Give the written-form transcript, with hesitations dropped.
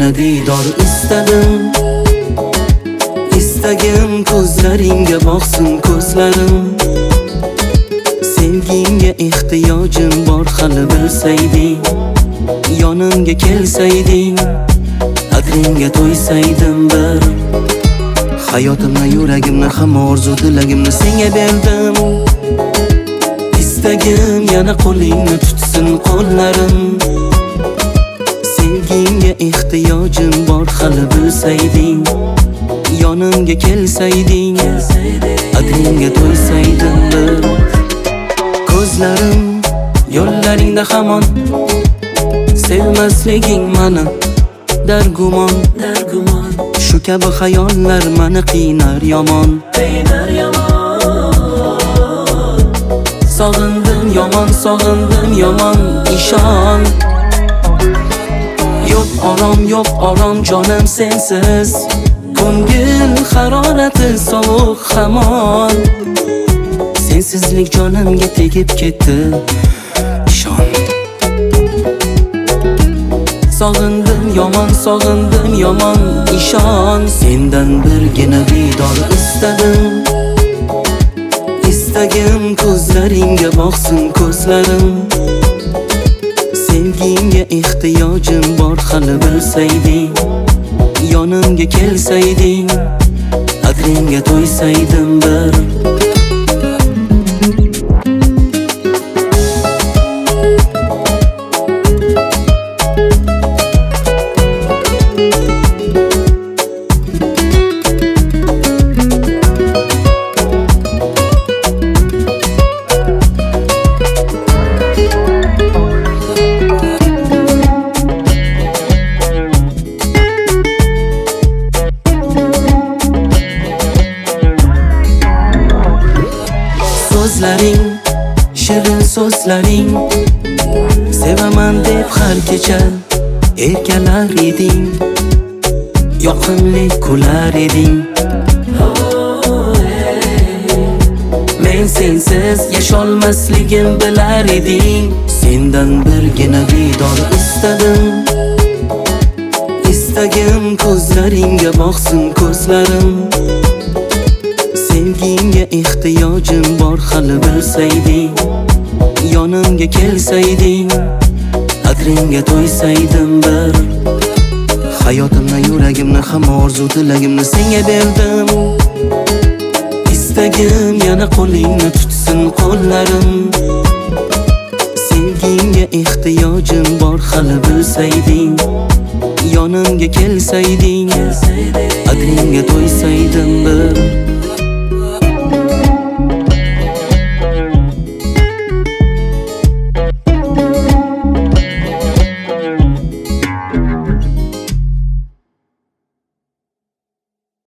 birgina diydor istadim. Istagim ko'zlaringga boqsin ko'zlarim. Sevgingga ehtiyojim bor hali bilsayding. Yonimga kelsayding, qadringga to'ysaydim bir. Hayotimni, yuragimni, hamma orzu tilagimni senga berdim. Istagim yana qo'lingni tutsin qo'llarim. Sevgingga ehtiyojim bor hali bilsayding. Yonimga kelsayding, qadringga to'ysaydim bir. Ko'zlarim yo'llaringda hamon, sevmasliging mani dargumon. Shu kabi xayollar mani qiynar yomon. Sog'indim yomon, ishon. Yo'q orom jonim sensiz. Ko'ngil harorati sovuq hamon. Sensizlik jonimga tegib ketdi, ishon. Sog'indim yomon, ishon. Sendan birgina diydor istadim. Istagim ko'zlaringga boqsin ko'zlarim. Sevgingga ehtiyojim bor hali bilsayding. Yonimga kelsayding, qadringga to'ysaydim bir. So'zlaring, shirin so'zlaring, sevaman deb har kecha erkalar eding. Yoqimli kular eding. Men sensiz yasholmasligim bilar eding. Sendan birgina diydor istadim. Istagim ko'zlaringga boqsin ko'zlarim. Sevgingga ehtiyojim bor hali bilsayding. Yonimga kelsayding, qadringga to'ysaydim bir. Hayotimni, yuragimni, hamma orzu tilagimni senga berdim. Istagim yana qo'lingni tutsin qo'llarim. Sevgingga ehtiyojim bor hali bilsayding. Yonimga kelsayding, qadringga to'ysaydim bir.